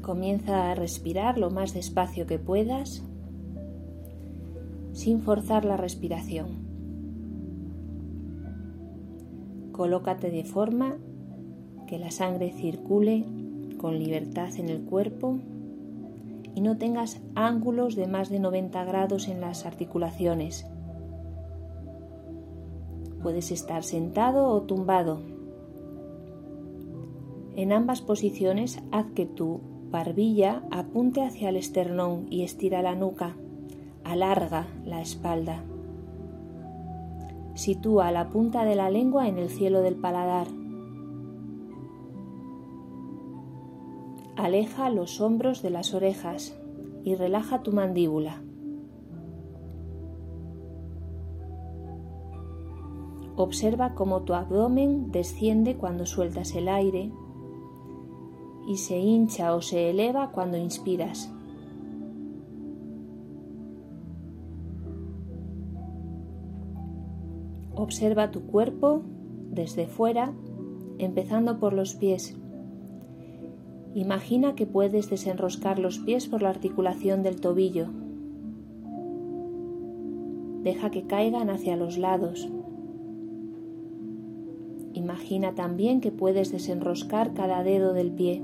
Comienza a respirar lo más despacio que puedas, sin forzar la respiración. Colócate de forma que la sangre circule con libertad en el cuerpo y no tengas ángulos de más de 90 grados en las articulaciones. Puedes estar sentado o tumbado. En ambas posiciones, haz que tu barbilla apunte hacia el esternón y estira la nuca. Alarga la espalda. Sitúa la punta de la lengua en el cielo del paladar. Aleja los hombros de las orejas y relaja tu mandíbula. Observa cómo tu abdomen desciende cuando sueltas el aire y se hincha o se eleva cuando inspiras. Observa tu cuerpo desde fuera, empezando por los pies. Imagina que puedes desenroscar los pies por la articulación del tobillo. Deja que caigan hacia los lados. Imagina también que puedes desenroscar cada dedo del pie.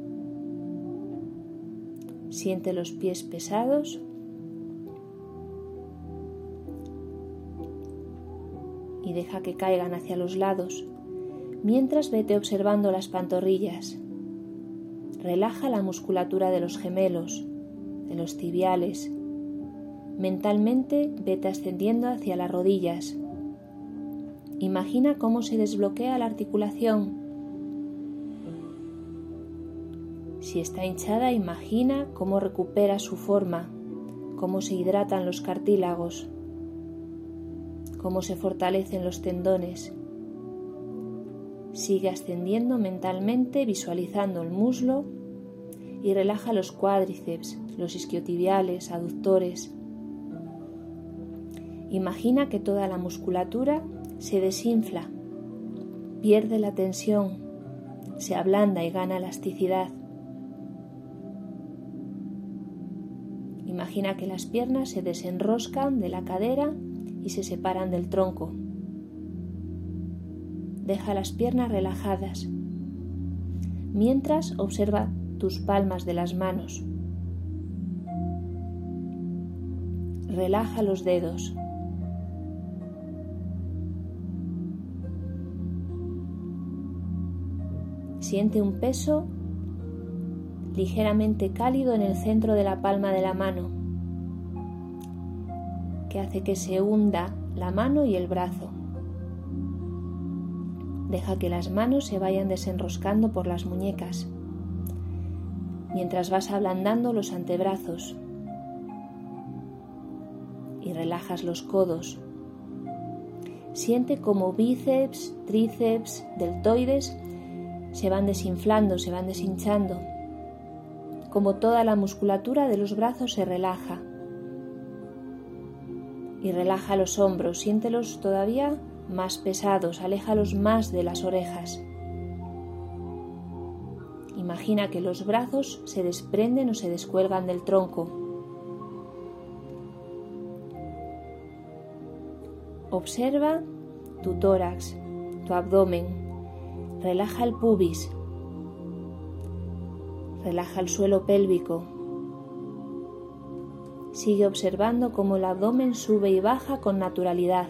Siente los pies pesados y deja que caigan hacia los lados, mientras vete observando las pantorrillas. Relaja la musculatura de los gemelos, de los tibiales. Mentalmente vete ascendiendo hacia las rodillas. Imagina cómo se desbloquea la articulación. Si está hinchada, imagina cómo recupera su forma, cómo se hidratan los cartílagos, cómo se fortalecen los tendones. Sigue ascendiendo mentalmente, visualizando el muslo y relaja los cuádriceps, los isquiotibiales, aductores. Imagina que toda la musculatura se desinfla, pierde la tensión, se ablanda y gana elasticidad. Imagina que las piernas se desenroscan de la cadera y se separan del tronco. Deja las piernas relajadas, mientras observa tus palmas de las manos. Relaja los dedos. Siente un peso ligeramente cálido en el centro de la palma de la mano, que hace que se hunda la mano y el brazo. Deja que las manos se vayan desenroscando por las muñecas, mientras vas ablandando los antebrazos y relajas los codos. Siente como bíceps, tríceps, deltoides se van desinflando, se van deshinchando, como toda la musculatura de los brazos se relaja. Y relaja los hombros, siéntelos todavía más pesados, aléjalos más de las orejas. Imagina que los brazos se desprenden o se descuelgan del tronco. Observa tu tórax, tu abdomen. Relaja el pubis. Relaja el suelo pélvico. Sigue observando cómo el abdomen sube y baja con naturalidad.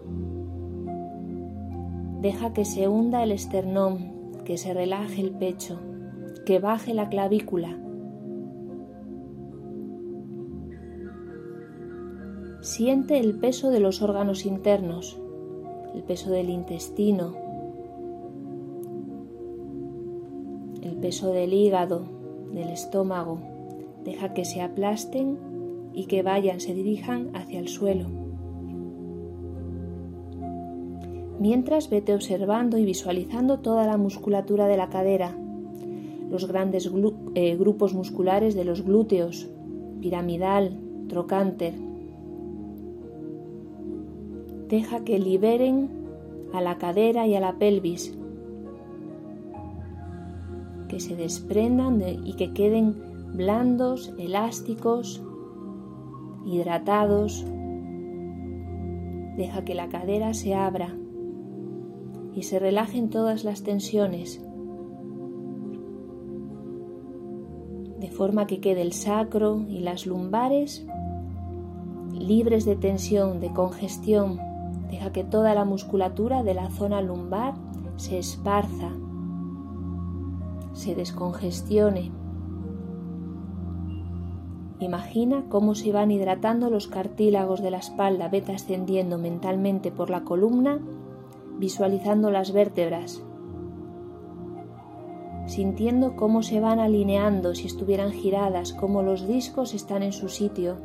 Deja que se hunda el esternón, que se relaje el pecho, que baje la clavícula. Siente el peso de los órganos internos, el peso del intestino, el peso del hígado, del estómago. Deja que se aplasten y que vayan, se dirijan hacia el suelo. Mientras vete observando y visualizando toda la musculatura de la cadera, los grandes grupos musculares de los glúteos, piramidal, trocánter. Deja que liberen a la cadera y a la pelvis. que se desprendan y que queden blandos, elásticos, hidratados. Deja que la cadera se abra y se relajen todas las tensiones, de forma que quede el sacro y las lumbares libres de tensión, de congestión. Deja que toda la musculatura de la zona lumbar se esparza, se descongestione. Imagina cómo se van hidratando los cartílagos de la espalda. Vete ascendiendo mentalmente por la columna, visualizando las vértebras, sintiendo cómo se van alineando si estuvieran giradas, cómo los discos están en su sitio,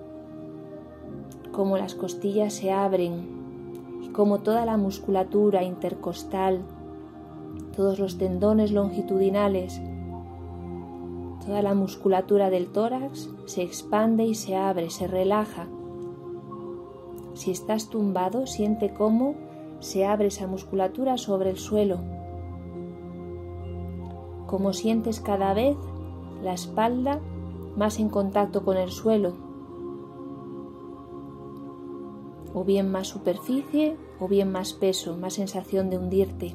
cómo las costillas se abren y cómo toda la musculatura intercostal, todos los tendones longitudinales, toda la musculatura del tórax se expande y se abre, se relaja. Si estás tumbado, siente cómo se abre esa musculatura sobre el suelo, cómo sientes cada vez la espalda más en contacto con el suelo, o bien más superficie, o bien más peso, más sensación de hundirte.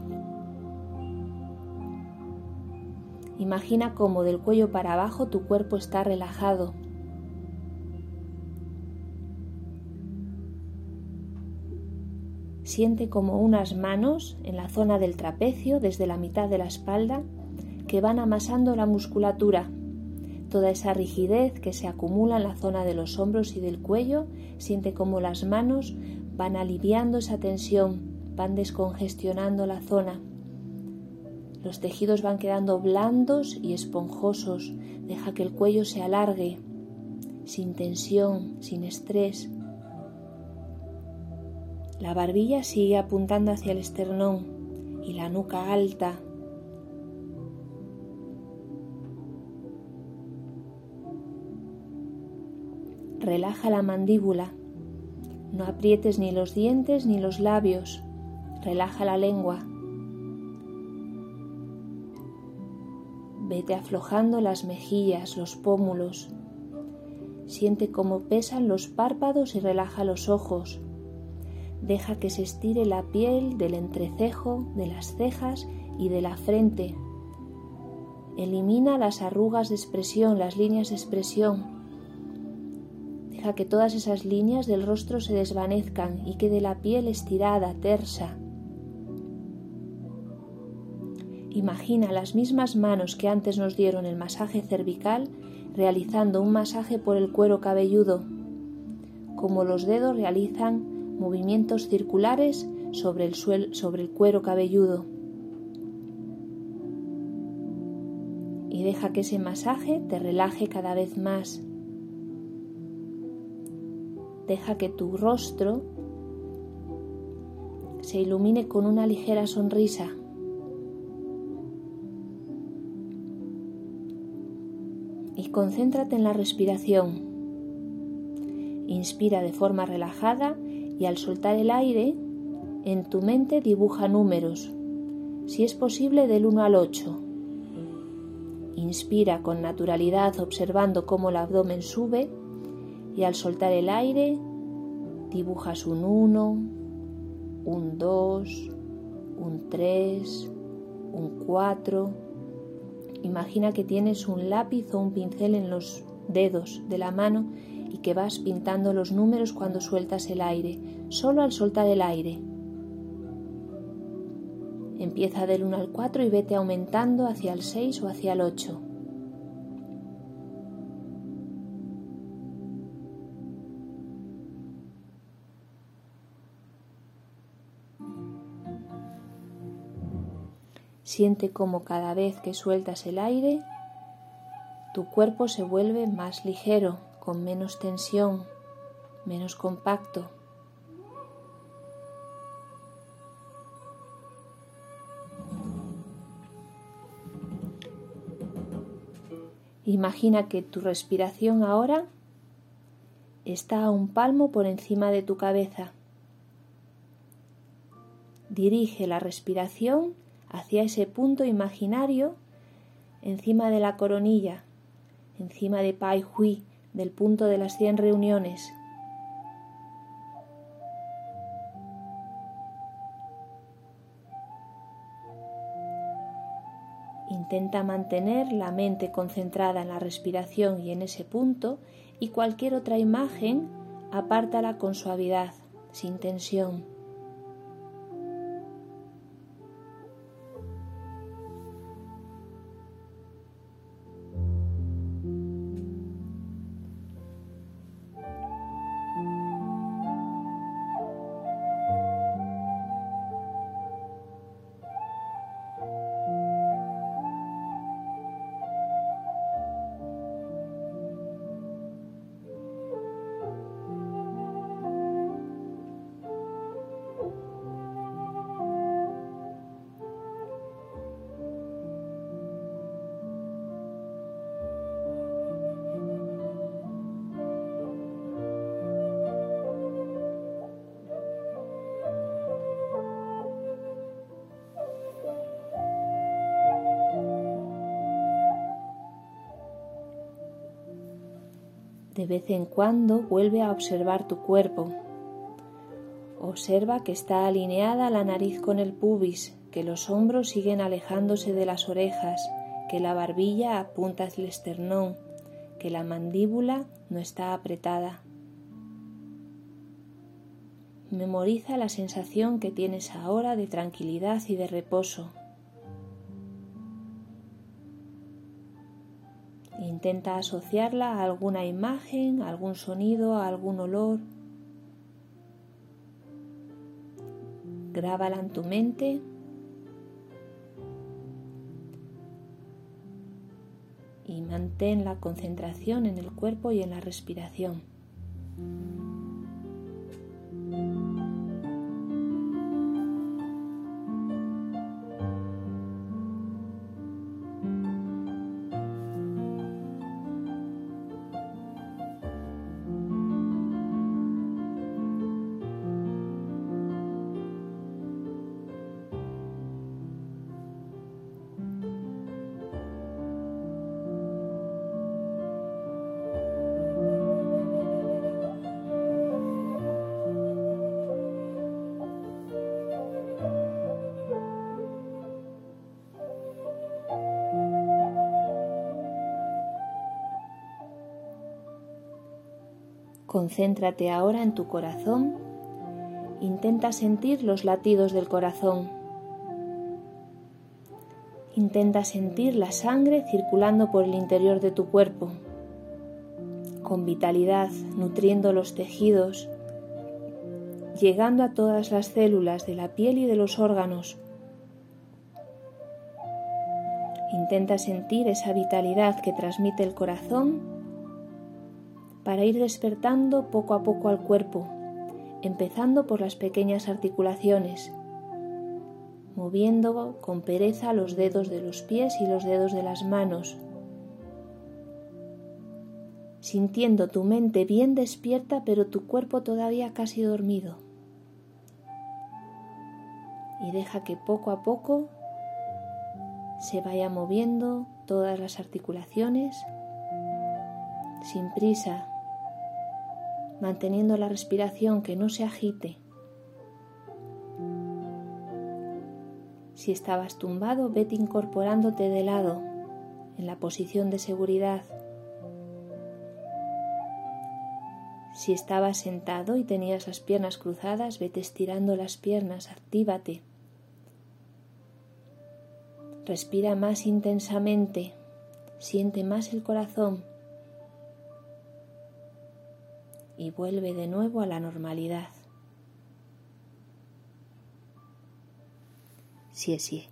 Imagina cómo del cuello para abajo tu cuerpo está relajado. Siente como unas manos en la zona del trapecio, desde la mitad de la espalda, que van amasando la musculatura. Toda esa rigidez que se acumula en la zona de los hombros y del cuello, siente como las manos van aliviando esa tensión, van descongestionando la zona. Los tejidos van quedando blandos y esponjosos. Deja que el cuello se alargue, sin tensión, sin estrés. La barbilla sigue apuntando hacia el esternón y la nuca alta. Relaja la mandíbula. No aprietes ni los dientes ni los labios. Relaja la lengua. Vete aflojando las mejillas, los pómulos. Siente cómo pesan los párpados y relaja los ojos. Deja que se estire la piel del entrecejo, de las cejas y de la frente. Elimina las arrugas de expresión, las líneas de expresión. Deja que todas esas líneas del rostro se desvanezcan y quede la piel estirada, tersa. Imagina las mismas manos que antes nos dieron el masaje cervical realizando un masaje por el cuero cabelludo, como los dedos realizan movimientos circulares sobre el cuero cabelludo. Y deja que ese masaje te relaje cada vez más. Deja que tu rostro se ilumine con una ligera sonrisa. Y concéntrate en la respiración. Inspira de forma relajada y al soltar el aire, en tu mente dibuja números, si es posible del 1 al 8. Inspira con naturalidad observando cómo el abdomen sube y al soltar el aire dibujas un 1, un 2, un 3, un 4. Imagina que tienes un lápiz o un pincel en los dedos de la mano y que vas pintando los números cuando sueltas el aire, solo al soltar el aire. Empieza del 1 al 4 y vete aumentando hacia el 6 o hacia el 8. Siente cómo cada vez que sueltas el aire, tu cuerpo se vuelve más ligero, con menos tensión, menos compacto. Imagina que tu respiración ahora está a un palmo por encima de tu cabeza. Dirige la respiración hacia ese punto imaginario encima de la coronilla, encima de Pai Hui, del punto de las 100 reuniones. Intenta mantener la mente concentrada en la respiración y en ese punto, y cualquier otra imagen, apártala con suavidad, sin tensión. De vez en cuando vuelve a observar tu cuerpo. Observa que está alineada la nariz con el pubis, que los hombros siguen alejándose de las orejas, que la barbilla apunta hacia el esternón, que la mandíbula no está apretada. Memoriza la sensación que tienes ahora de tranquilidad y de reposo. Intenta asociarla a alguna imagen, a algún sonido, a algún olor. Grábala en tu mente y mantén la concentración en el cuerpo y en la respiración. Concéntrate ahora en tu corazón. Intenta sentir los latidos del corazón. Intenta sentir la sangre circulando por el interior de tu cuerpo, con vitalidad, nutriendo los tejidos, llegando a todas las células de la piel y de los órganos. Intenta sentir esa vitalidad que transmite el corazón para ir despertando poco a poco al cuerpo, empezando por las pequeñas articulaciones, moviendo con pereza los dedos de los pies y los dedos de las manos, sintiendo tu mente bien despierta pero tu cuerpo todavía casi dormido. Y deja que poco a poco se vaya moviendo todas las articulaciones, sin prisa, manteniendo la respiración, que no se agite. Si estabas tumbado, vete incorporándote de lado, en la posición de seguridad. Si estabas sentado y tenías las piernas cruzadas, vete estirando las piernas, actívate. Respira más intensamente, siente más el corazón. Y vuelve de nuevo a la normalidad. Xie xie.